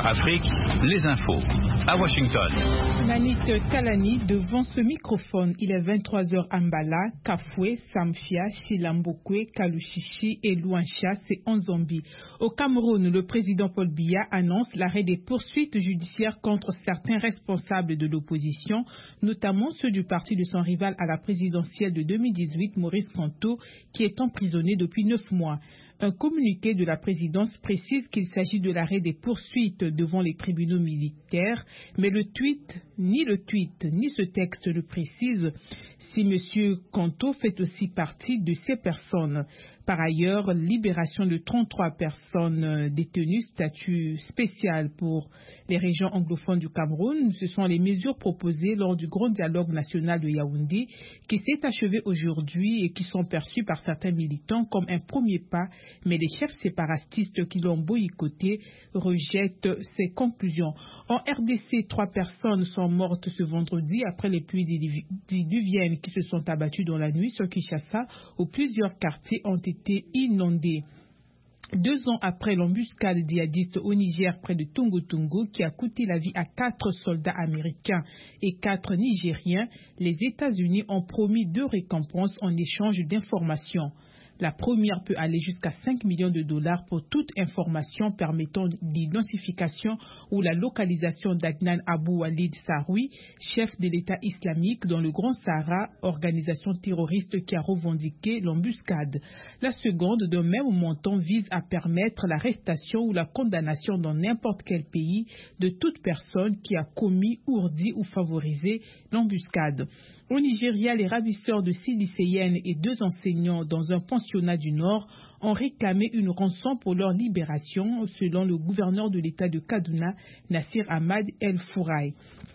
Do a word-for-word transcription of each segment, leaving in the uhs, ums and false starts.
Afrique, les infos. À Washington. Nanit Talani devant ce microphone. Il est vingt-trois heures à Mbala, Kafoué, Samfia, Chilambokwe, Kalushishi et Luancha, c'est en Zambie. Au Cameroun, le président Paul Biya annonce l'arrêt des poursuites judiciaires contre certains responsables de l'opposition, notamment ceux du parti de son rival à la présidentielle de deux mille dix-huit, Maurice Kamto, qui est emprisonné depuis neuf mois. Un communiqué de la présidence précise qu'il s'agit de l'arrêt des poursuites devant les tribunaux militaires, mais le tweet, ni le tweet, ni ce texte ne précise si M. Kamto fait aussi partie de ces personnes. Par ailleurs, libération de trente-trois personnes détenues, statut spécial pour les régions anglophones du Cameroun. Ce sont les mesures proposées lors du grand dialogue national de Yaoundé qui s'est achevé aujourd'hui et qui sont perçues par certains militants comme un premier pas, mais les chefs séparatistes qui l'ont boycotté rejettent ces conclusions. En R D C, trois personnes sont mortes ce vendredi après les pluies diluviennes qui se sont abattues dans la nuit sur Kinshasa, où plusieurs quartiers ont été inondés. Deux ans après l'embuscade djihadiste au Niger près de Tungu-Tungu qui a coûté la vie à quatre soldats américains et quatre Nigériens, les États-Unis ont promis deux récompenses en échange d'informations. La première peut aller jusqu'à cinq millions de dollars pour toute information permettant l'identification ou la localisation d'Adnan Abou Walid Saroui, chef de l'État islamique dans le Grand Sahara, organisation terroriste qui a revendiqué l'embuscade. La seconde, d'un même montant, vise à permettre l'arrestation ou la condamnation dans n'importe quel pays de toute personne qui a commis, ourdi ou favorisé l'embuscade. Au Nigeria, les ravisseurs de six lycéennes et deux enseignants dans un pensionnat du Nord ont réclamé une rançon pour leur libération, selon le gouverneur de l'État de Kaduna, Nassir Ahmad El Fouraï.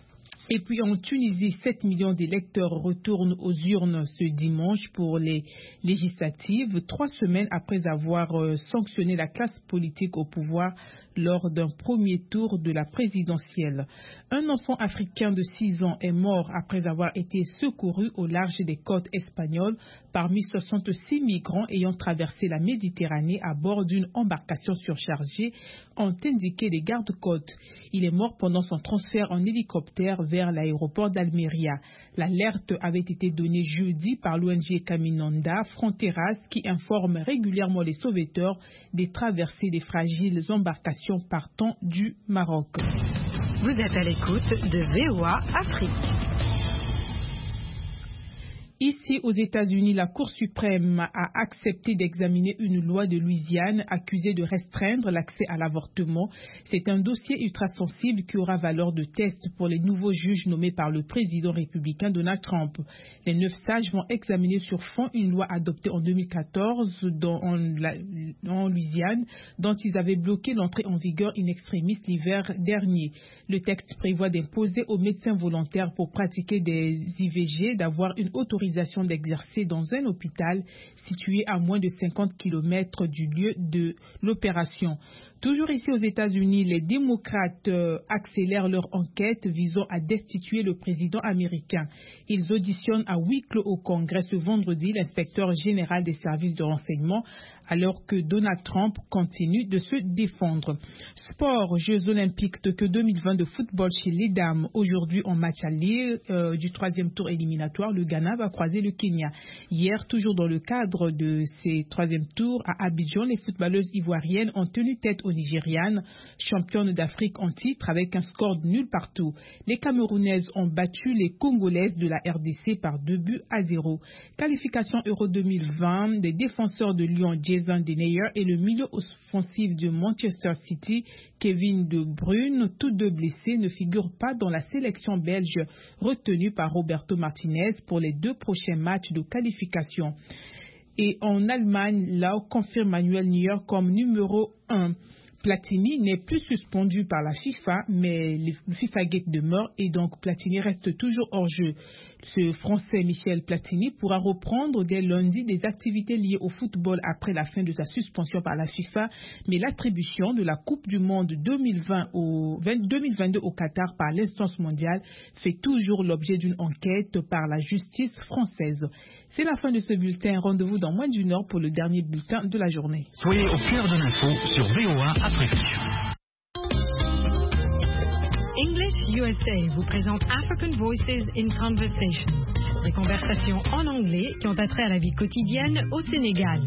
Et puis en Tunisie, sept millions d'électeurs retournent aux urnes ce dimanche pour les législatives, trois semaines après avoir euh, sanctionné la classe politique au pouvoir lors d'un premier tour de la présidentielle. Un enfant africain de six ans est mort après avoir été secouru au large des côtes espagnoles parmi soixante-six migrants ayant traversé la Méditerranée à bord d'une embarcation surchargée, ont indiqué les gardes-côtes. Il est mort pendant son transfert en hélicoptère vers l'aéroport d'Almeria. L'alerte avait été donnée jeudi par l'O N G Caminonda Fronteras qui informe régulièrement les sauveteurs des traversées des fragiles embarcations partant du Maroc. Vous êtes à l'écoute de V O A Afrique. Ici, aux États-Unis, la Cour suprême a accepté d'examiner une loi de Louisiane accusée de restreindre l'accès à l'avortement. C'est un dossier ultra-sensible qui aura valeur de test pour les nouveaux juges nommés par le président républicain Donald Trump. Les neuf sages vont examiner sur fond une loi adoptée en deux mille quatorze dans, en, la, en Louisiane, dont ils avaient bloqué l'entrée en vigueur in extremis l'hiver dernier. Le texte prévoit d'imposer aux médecins volontaires pour pratiquer des I V G d'avoir une autorisation d'exercer dans un hôpital situé à moins de cinquante kilomètres du lieu de l'opération. Toujours ici aux États-Unis, les démocrates euh, accélèrent leur enquête visant à destituer le président américain. Ils auditionnent à huis clos au Congrès ce vendredi l'inspecteur général des services de renseignement alors que Donald Trump continue de se défendre. Sport, Jeux olympiques Tokyo deux mille vingt de football chez les dames. Aujourd'hui en match aller euh, du troisième tour éliminatoire, le Ghana va croiser le Kenya. Hier, toujours dans le cadre de ces troisième tours à Abidjan, les footballeuses ivoiriennes ont tenu tête aux Nigérianes, championnes d'Afrique en titre avec un score de nul partout. Les Camerounaises ont battu les Congolaises de la R D C par deux buts à zéro. Qualification Euro deux mille vingt, des défenseurs de Lyon, Jason Denayer et le milieu offensif de Manchester City, Kevin De Bruyne, tous deux blessés, ne figurent pas dans la sélection belge retenue par Roberto Martinez pour les deux prochains matchs de qualification. Et en Allemagne, là, confirme Manuel Neuer comme numéro un. Platini n'est plus suspendu par la FIFA, mais le FIFA Gate demeure et donc Platini reste toujours hors jeu. Ce Français Michel Platini pourra reprendre dès lundi des activités liées au football après la fin de sa suspension par la FIFA, mais l'attribution de la Coupe du Monde deux mille vingt au, deux mille vingt-deux au Qatar par l'instance mondiale fait toujours l'objet d'une enquête par la justice française. C'est la fin de ce bulletin. Rendez-vous dans moins d'une heure pour le dernier bulletin de la journée. Soyez au cœur de l'info sur V O A Afrique. English U S A vous présente African Voices in Conversation, des conversations en anglais qui ont attrait à la vie quotidienne au Sénégal.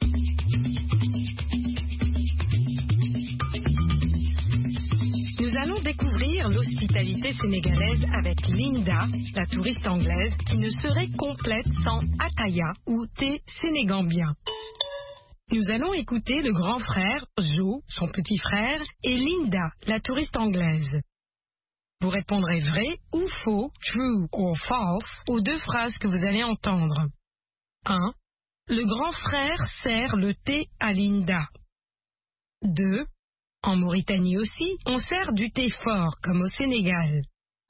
Nous allons découvrir l'hospitalité sénégalaise avec Linda, la touriste anglaise, qui ne serait complète sans ataya ou thé sénégambien. Nous allons écouter le grand frère, Joe, son petit frère, et Linda, la touriste anglaise. Vous répondrez vrai ou faux, true or false, aux deux phrases que vous allez entendre. un. Le grand frère sert le thé à Linda. deux. En Mauritanie aussi, on sert du thé fort, comme au Sénégal.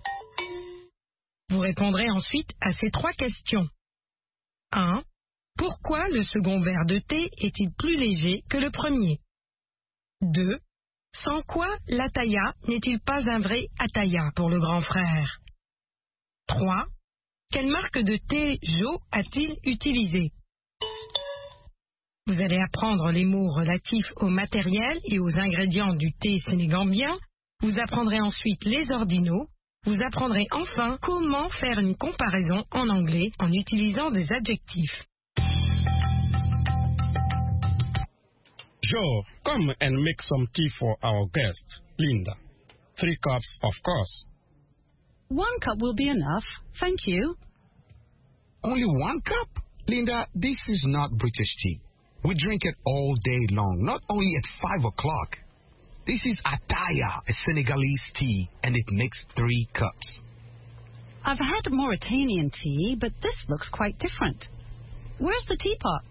Vous répondrez ensuite à ces trois questions. un. Pourquoi le second verre de thé est-il plus léger que le premier? deux. Sans quoi l'ataya n'est-il pas un vrai ataya pour le grand frère? trois. Quelle marque de thé Joe a-t-il utilisé? Vous allez apprendre les mots relatifs au matériel et aux ingrédients du thé sénégambien. Vous apprendrez ensuite les ordinaux. Vous apprendrez enfin comment faire une comparaison en anglais en utilisant des adjectifs. Joe, come and make some tea for our guest, Linda. Three cups, of course. One cup will be enough, thank you. Only one cup? Linda, this is not British tea. We drink it all day long, not only at five o'clock. This is ataya, a Senegalese tea, and it makes three cups. I've had Mauritanian tea, but this looks quite different. Where's the teapot?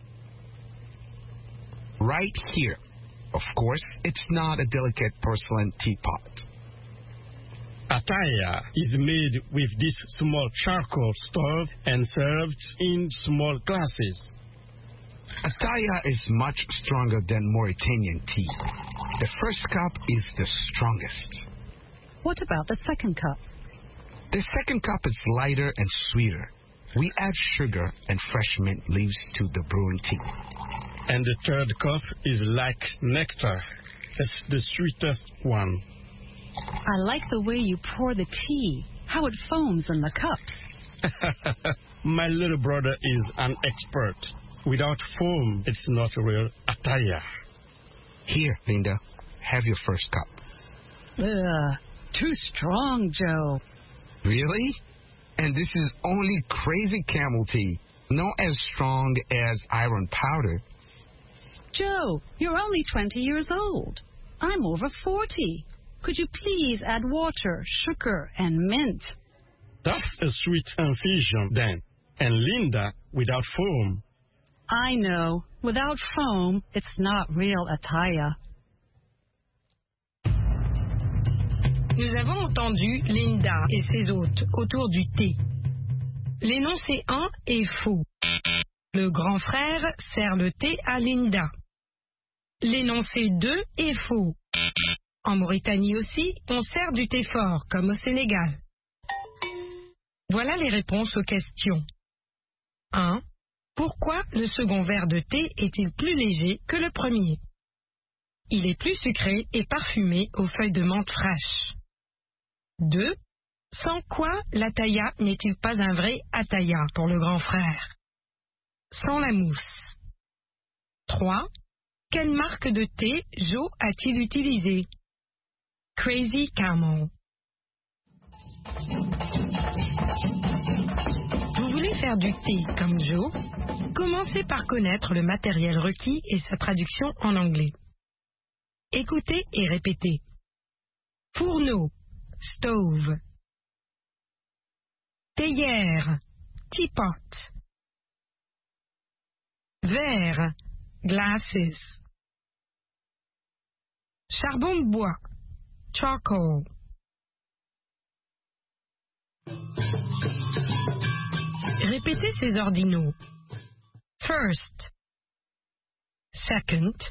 Right here. Of course, it's not a delicate porcelain teapot. Ataya is made with this small charcoal stove and served in small glasses. Ataya is much stronger than Mauritanian tea. The first cup is the strongest. What about the second cup? The second cup is lighter and sweeter. We add sugar and fresh mint leaves to the brewing tea. And the third cup is like nectar. It's the sweetest one. I like the way you pour the tea, how it foams in the cups. My little brother is an expert. Without foam, it's not real ataya. Here, Linda, have your first cup. Ugh, too strong, Joe. Really? And this is only crazy camel tea, not as strong as iron powder. Joe, you're only twenty years old. I'm over forty. Could you please add water, sugar, and mint? That's a sweet infusion, then. And Linda, without foam. I know. Without foam, it's not real ataya. Nous avons entendu Linda et ses hôtes autour du thé. L'énoncé un est faux. Le grand frère sert le thé à Linda. L'énoncé deux est faux. En Mauritanie aussi, on sert du thé fort, comme au Sénégal. Voilà les réponses aux questions. un. Pourquoi le second verre de thé est-il plus léger que le premier? Il est plus sucré et parfumé aux feuilles de menthe fraîches. deux. Sans quoi l'ataya n'est-il pas un vrai ataya pour le grand frère? Sans la mousse. trois. Quelle marque de thé Joe a-t-il utilisé? Crazy Camel. Vous voulez faire du thé comme Joe? Commencez par connaître le matériel requis et sa traduction en anglais. Écoutez et répétez. Fourneau, stove. Théière, teapot. Verre, glasses. Charbon de bois, charcoal. Répétez ces ordinaux. First, second,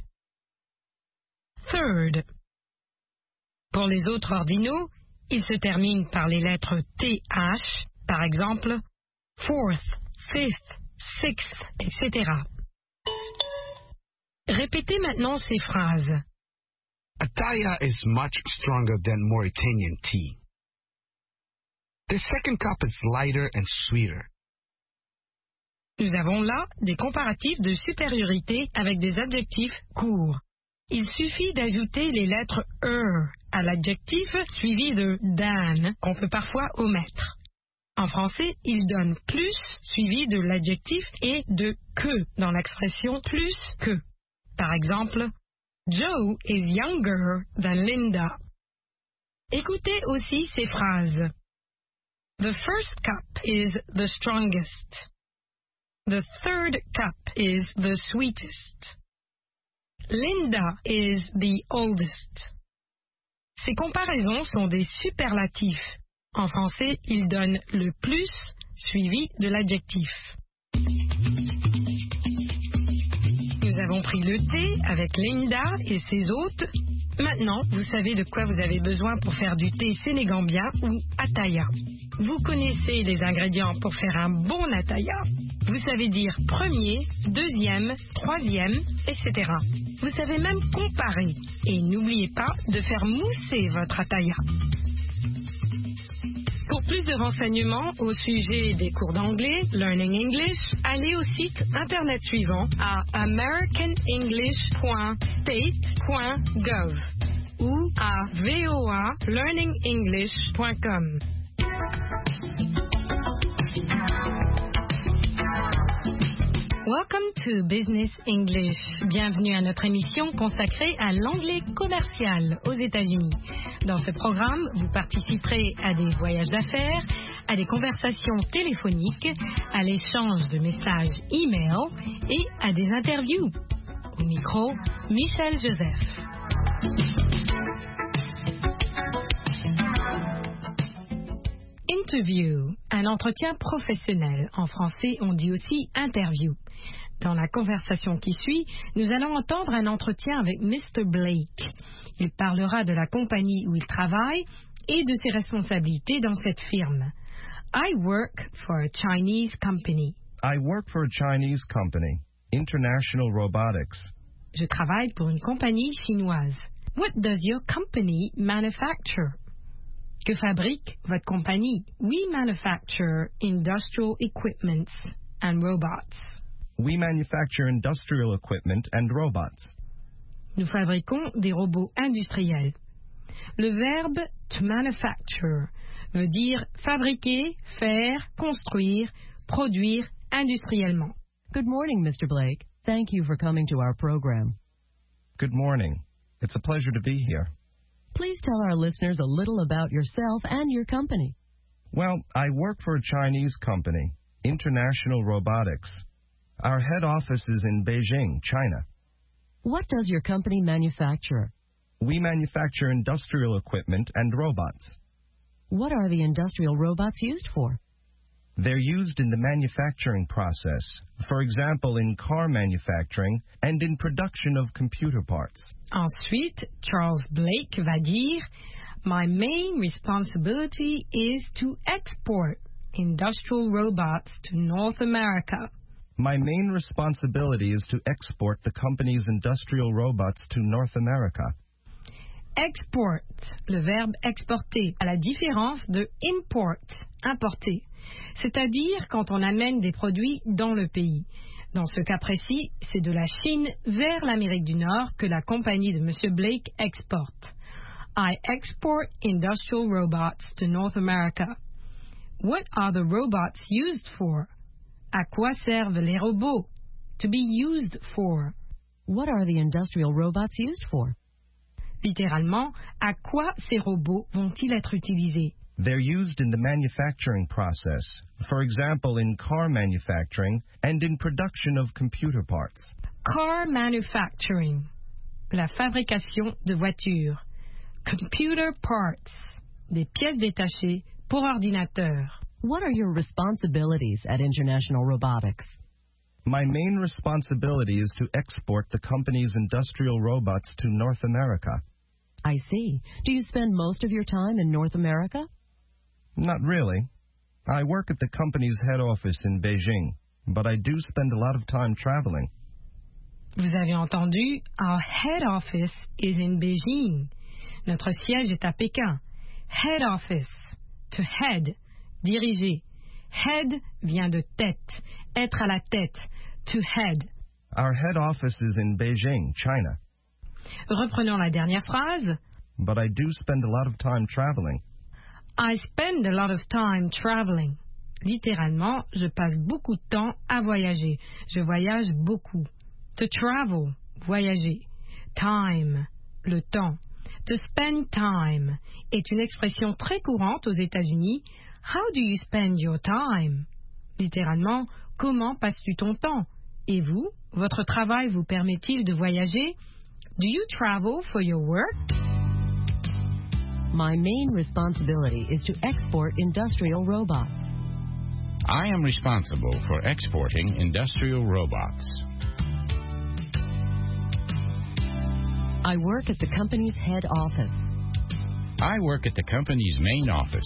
third. Pour les autres ordinaux, ils se terminent par les lettres T H, par exemple, fourth, fifth, sixth, et cetera. Répétez maintenant ces phrases. Ataya is much stronger than Mauritanian tea. The second cup is lighter and sweeter. Nous avons là des comparatifs de supériorité avec des adjectifs courts. Il suffit d'ajouter les lettres er à l'adjectif suivi de dan qu'on peut parfois omettre. En français, il donne plus suivi de l'adjectif et de que dans l'expression plus que. Par exemple, Joe is younger than Linda. Écoutez aussi ces phrases. The first cup is the strongest. The third cup is the sweetest. Linda is the oldest. Ces comparaisons sont des superlatifs. En français, ils donnent le plus suivi de l'adjectif. Nous avons pris le thé avec Linda et ses hôtes. Maintenant, vous savez de quoi vous avez besoin pour faire du thé sénégambien ou ataya. Vous connaissez les ingrédients pour faire un bon ataya. Vous savez dire premier, deuxième, troisième, et cetera. Vous savez même comparer. Et n'oubliez pas de faire mousser votre ataya. Pour plus de renseignements au sujet des cours d'anglais, Learning English, allez au site internet suivant à american english point state point gov ou à voa learning english point com. Welcome to Business English. Bienvenue à notre émission consacrée à l'anglais commercial aux États-Unis. Dans ce programme, vous participerez à des voyages d'affaires, à des conversations téléphoniques, à l'échange de messages e-mail et à des interviews. Au micro, Michel Joseph. Interview, un entretien professionnel. En français, on dit aussi interview. Dans la conversation qui suit, nous allons entendre un entretien avec mister Blake. Il parlera de la compagnie où il travaille et de ses responsabilités dans cette firme. I work for a Chinese company. I work for a Chinese company, International Robotics. Je travaille pour une compagnie chinoise. What does your company manufacture? Que fabrique votre compagnie? We manufacture industrial equipment and robots. We manufacture industrial equipment and robots. Nous fabriquons des robots industriels. Le verbe to manufacture veut dire fabriquer, faire, construire, produire industriellement. Good morning, mister Blake. Thank you for coming to our program. Good morning. It's a pleasure to be here. Please tell our listeners a little about yourself and your company. Well, I work for a Chinese company, International Robotics. Our head office is in Beijing, China. What does your company manufacture? We manufacture industrial equipment and robots. What are the industrial robots used for? They're used in the manufacturing process, for example, in car manufacturing and in production of computer parts. Ensuite, Charles Blake va dire, My main responsibility is to export industrial robots to North America. My main responsibility is to export the company's industrial robots to North America. Export, le verbe exporter, à la différence de import, importer, c'est-à-dire quand on amène des produits dans le pays. Dans ce cas précis, c'est de la Chine vers l'Amérique du Nord que la compagnie de monsieur Blake exporte. I export industrial robots to North America. What are the robots used for? À quoi servent les robots? To be used for. What are the industrial robots used for? Littéralement, à quoi ces robots vont-ils être utilisés? They're used in the manufacturing process, for example, in car manufacturing and in production of computer parts. Car manufacturing, la fabrication de voitures. Computer parts, des pièces détachées pour ordinateur. What are your responsibilities at International Robotics? My main responsibility is to export the company's industrial robots to North America. I see. Do you spend most of your time in North America? Not really. I work at the company's head office in Beijing, but I do spend a lot of time traveling. Vous avez entendu, our head office is in Beijing. Notre siège est à Pékin. Head office, to head, diriger. Head vient de tête, être à la tête, to head. Our head office is in Beijing, China. Reprenons la dernière phrase. But I do spend a lot of time traveling. I spend a lot of time traveling. Littéralement, je passe beaucoup de temps à voyager. Je voyage beaucoup. To travel, voyager. Time, le temps. To spend time est une expression très courante aux États-Unis. How do you spend your time? Littéralement, comment passes-tu ton temps? Et vous, votre travail vous permet-il de voyager? Do you travel for your work? My main responsibility is to export industrial robots. I am responsible for exporting industrial robots. I work at the company's head office. I work at the company's main office.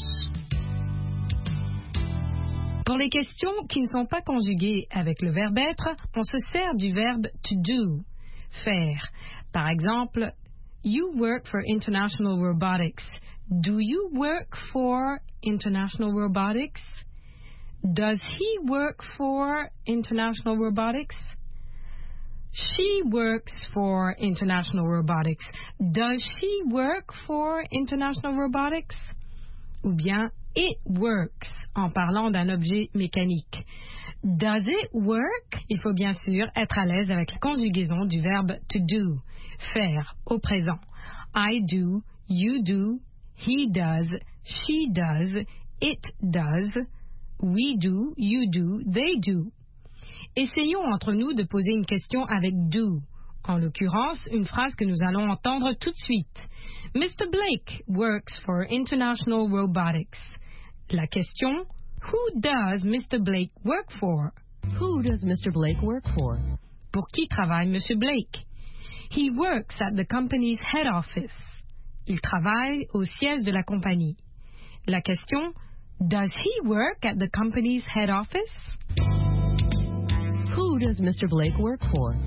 Pour les questions qui ne sont pas conjuguées avec le verbe être, on se sert du verbe to do, faire. Par exemple, you work for International Robotics. Do you work for International Robotics? Does he work for International Robotics? She works for International Robotics. Does she work for International Robotics? Ou bien, it works, en parlant d'un objet mécanique. Does it work? Il faut bien sûr être à l'aise avec la conjugaison du verbe to do, faire, au présent. I do, you do, he does, she does, it does, we do, you do, they do. Essayons entre nous de poser une question avec do. En l'occurrence, une phrase que nous allons entendre tout de suite. Mister Blake works for International Robotics. La question, who does Mister Blake work for? Who does Mister Blake work for? Pour qui travaille Monsieur Blake? He works at the company's head office. Il travaille au siège de la compagnie. La question, does he work at the company's head office? Who does Mister Blake work for?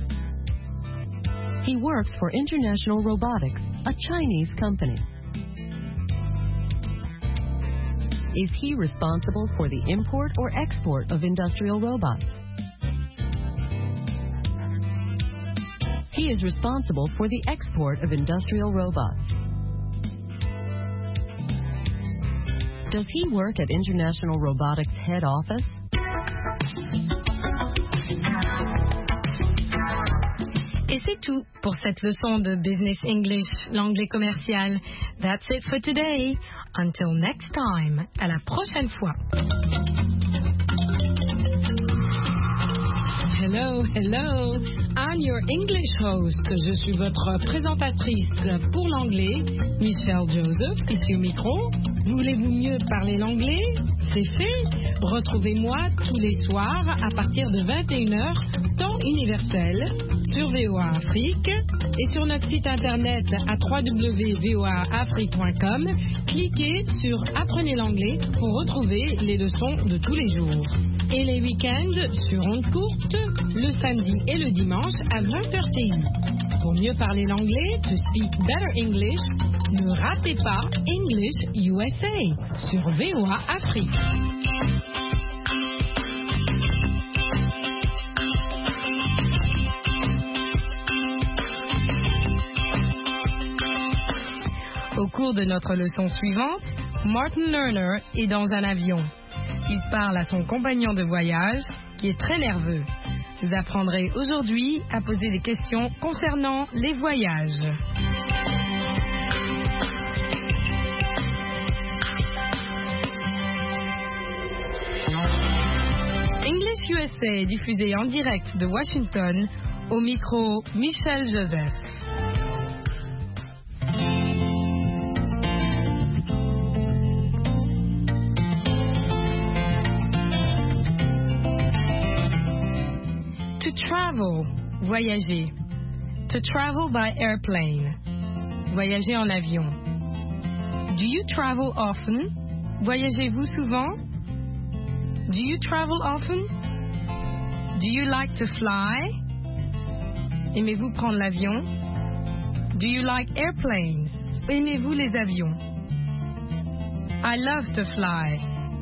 He works for International Robotics, a Chinese company. Is he responsible for the import or export of industrial robots? He is responsible for the export of industrial robots. Does he work at International Robotics head office? Et c'est tout pour cette leçon de Business English, l'anglais commercial. That's it for today. Until next time. À la prochaine fois. Hello, hello. I'm your English host. Je suis votre présentatrice pour l'anglais, Michelle Joseph, ici au micro. Voulez-vous mieux parler l'anglais? C'est fait. Retrouvez-moi tous les soirs à partir de vingt et une heures, temps universel, sur V O A Afrique et sur notre site internet à w w w point v o a afrique point com. Cliquez sur Apprenez l'anglais pour retrouver les leçons de tous les jours. Et les week-ends sur ondes courtes, le samedi et le dimanche à vingt heures T I. Pour mieux parler l'anglais, to speak better English, ne ratez pas English U S A sur V O A Afrique. Au cours de notre leçon suivante, Martin Lerner est dans un avion. Il parle à son compagnon de voyage, qui est très nerveux. Vous apprendrez aujourd'hui à poser des questions concernant les voyages. English U S A est diffusé en direct de Washington, au micro Michelle Joseph. Travel, voyager. To travel by airplane. Voyager en avion. Do you travel often? Voyagez-vous souvent? Do you travel often? Do you like to fly? Aimez-vous prendre l'avion? Do you like airplanes? Aimez-vous les avions? I love to fly.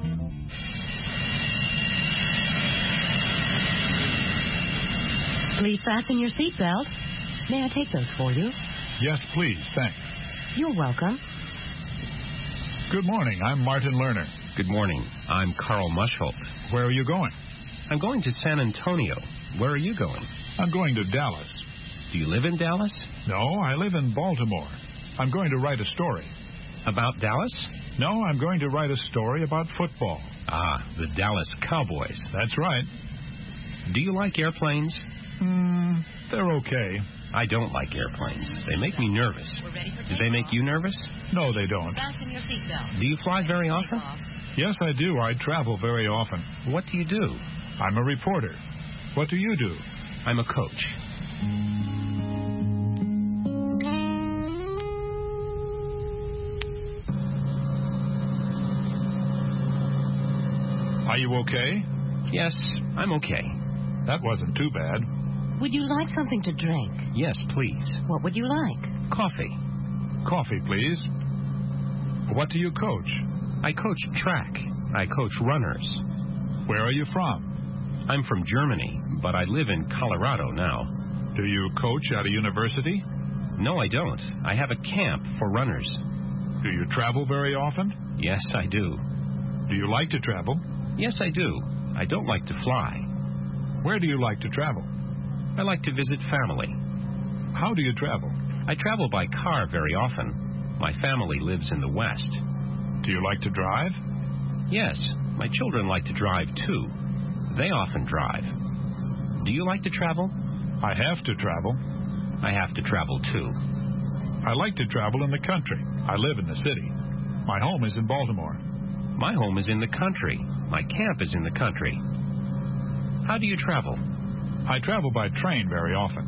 Please fasten your seatbelt. May I take those for you? Yes, please. Thanks. You're welcome. Good morning. I'm Martin Lerner. Good morning. I'm Carl Mushholt. Where are you going? I'm going to San Antonio. Where are you going? I'm going to Dallas. Do you live in Dallas? No, I live in Baltimore. I'm going to write a story. About Dallas? No, I'm going to write a story about football. Ah, the Dallas Cowboys. That's right. Do you like airplanes? Hmm, they're okay. I don't like airplanes. They make me nervous. Do they make you nervous? No, they don't. Fasten your seatbelt. Do you fly very often? Yes, I do. I travel very often. What do you do? I'm a reporter. What do you do? I'm a coach. Are you okay? Yes, I'm okay. That wasn't too bad. Would you like something to drink? Yes, please. What would you like? Coffee. Coffee, please. What do you coach? I coach track. I coach runners. Where are you from? I'm from Germany, but I live in Colorado now. Do you coach at a university? No, I don't. I have a camp for runners. Do you travel very often? Yes, I do. Do you like to travel? Yes, I do. I don't like to fly. Where do you like to travel? I like to visit family. How do you travel? I travel by car very often. My family lives in the West. Do you like to drive? Yes, my children like to drive too. They often drive. Do you like to travel? I have to travel. I have to travel too. I like to travel in the country. I live in the city. My home is in Baltimore. My home is in the country. My camp is in the country. How do you travel? I travel by train very often.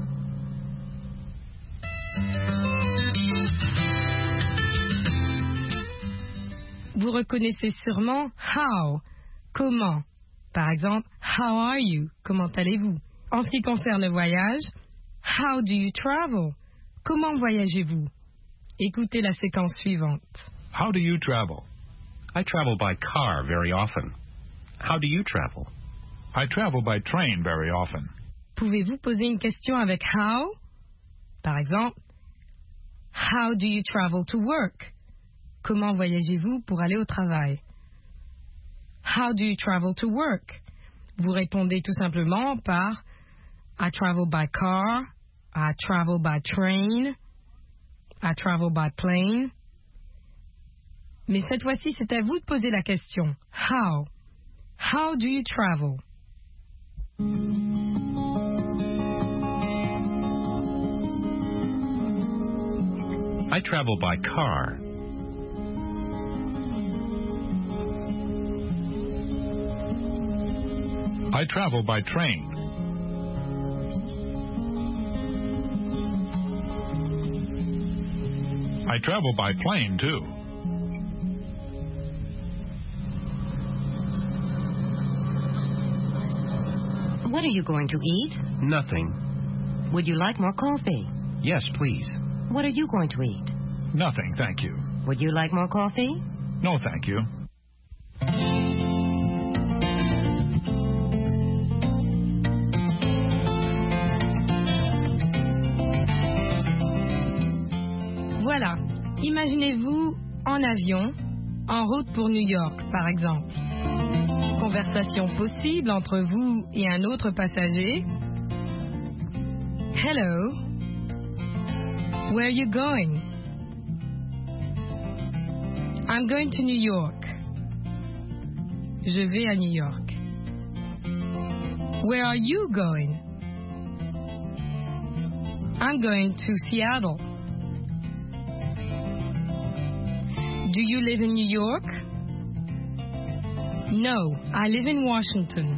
Vous reconnaissez sûrement how, comment. Par exemple, how are you? Comment allez-vous? En ce qui concerne le voyage, how do you travel? Comment voyagez-vous? Écoutez la séquence suivante. How do you travel? I travel by car very often. How do you travel? I travel by train very often. Pouvez-vous poser une question avec how? Par exemple, how do you travel to work? Comment voyagez-vous pour aller au travail? How do you travel to work? Vous répondez tout simplement par I travel by car, I travel by train, I travel by plane. Mais cette fois-ci, c'est à vous de poser la question. How? How do you travel? I travel by car. I travel by train. I travel by plane, too. What are you going to eat? Nothing. Would you like more coffee? Yes, please. What are you going to eat? Nothing, thank you. Would you like more coffee? No, thank you. Voilà, imaginez-vous en avion, en route pour New York, par exemple. Conversation possible entre vous et un autre passager. Hello, where are you going? I'm going to New York. Je vais à New York. Where are you going? I'm going to Seattle. Do you live in New York? No, I live in Washington.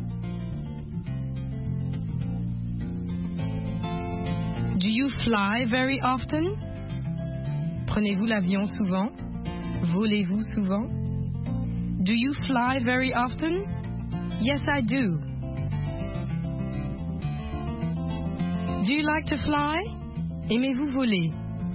Do you fly very often? Prenez-vous l'avion souvent? Volez-vous souvent? Do you fly very often? Yes, I do. Do you like to fly? Aimez-vous voler?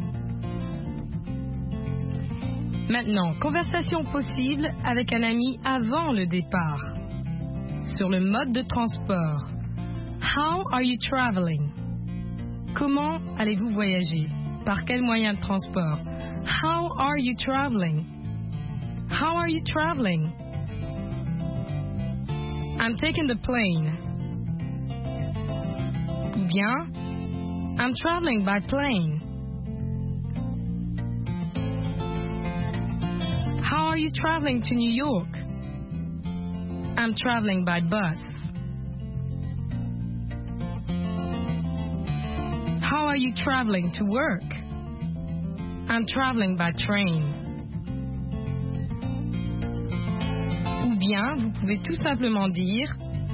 Maintenant, conversation possible avec un ami avant le départ. Sur le mode de transport. How are you traveling? Comment allez-vous voyager? Par quel moyen de transport? How are you traveling? How are you traveling? I'm taking the plane. Ou bien, I'm traveling by plane. How are you traveling to New York? I'm traveling by bus. How are you traveling to work? I'm traveling by train. Ou bien, vous pouvez tout simplement dire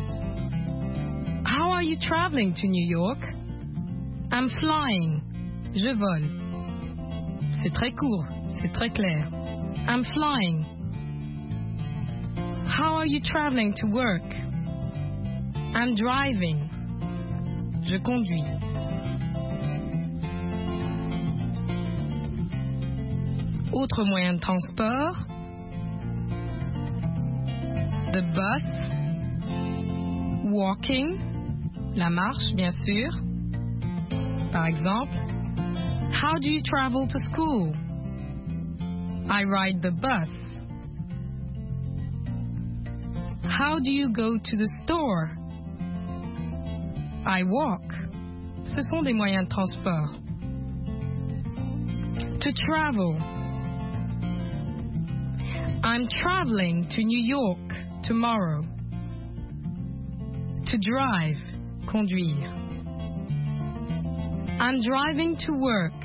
How are you traveling to New York? I'm flying. Je vole. C'est très court, c'est très clair. I'm flying. How are you traveling to work? I'm driving. Je conduis. Autre moyen de transport. The bus. Walking. La marche, bien sûr. Par exemple, how do you travel to school? I ride the bus. How do you go to the store? I walk. Ce sont des moyens de transport. To travel. I'm traveling to New York tomorrow. To drive. Conduire. I'm driving to work.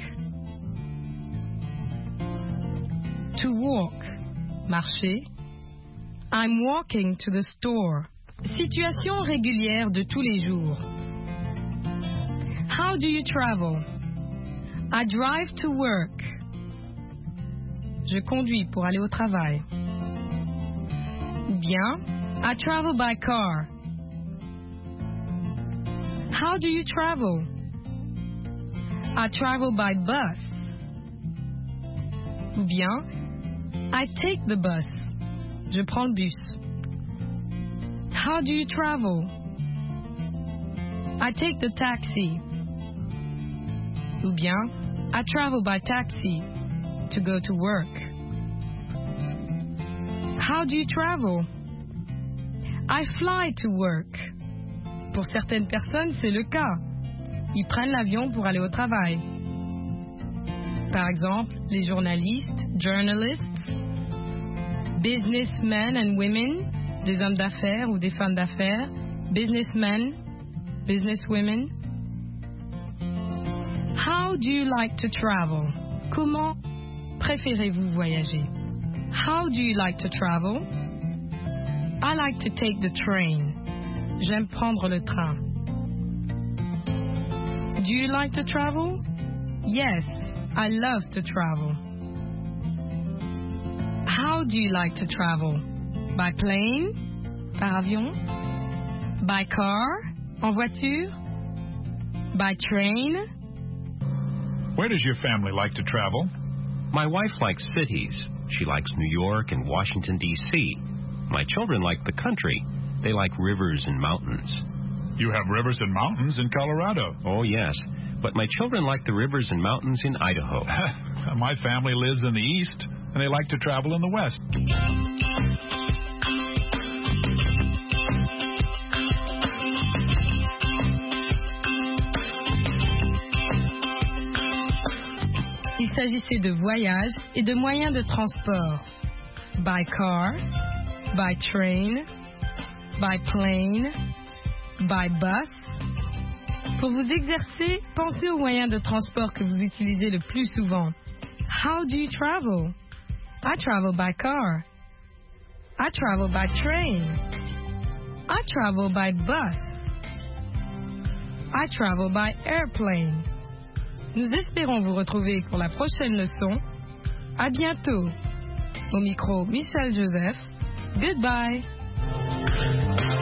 To walk. Marcher. I'm walking to the store. Situation régulière de tous les jours. How do you travel? I drive to work. Je conduis pour aller au travail. Ou bien, I travel by car. How do you travel? I travel by bus. Ou bien, I take the bus. Je prends le bus. How do you travel? I take the taxi. Ou bien, I travel by taxi to go to work. How do you travel? I fly to work. Pour certaines personnes, c'est le cas. Ils prennent l'avion pour aller au travail. Par exemple, les journalistes, journalists, businessmen and women, des hommes d'affaires ou des femmes d'affaires, businessmen, businesswomen. How do you like to travel? Comment préférez-vous voyager? How do you like to travel? I like to take the train. J'aime prendre le train. Do you like to travel? Yes, I love to travel. How do you like to travel? By plane? Par avion? By car? En voiture? By train? Where does your family like to travel? My wife likes cities. She likes New York and Washington, D C My children like the country. They like rivers and mountains. You have rivers and mountains in Colorado. Oh, yes. But my children like the rivers and mountains in Idaho. My family lives in the east, and they like to travel in the west. Il s'agissait de voyages et de moyens de transport. By car, by train, by plane, by bus. Pour vous exercer, pensez aux moyens de transport que vous utilisez le plus souvent. How do you travel? I travel by car. I travel by train. I travel by bus. I travel by airplane. Nous espérons vous retrouver pour la prochaine leçon. À bientôt. Au micro, Michel Joseph. Goodbye.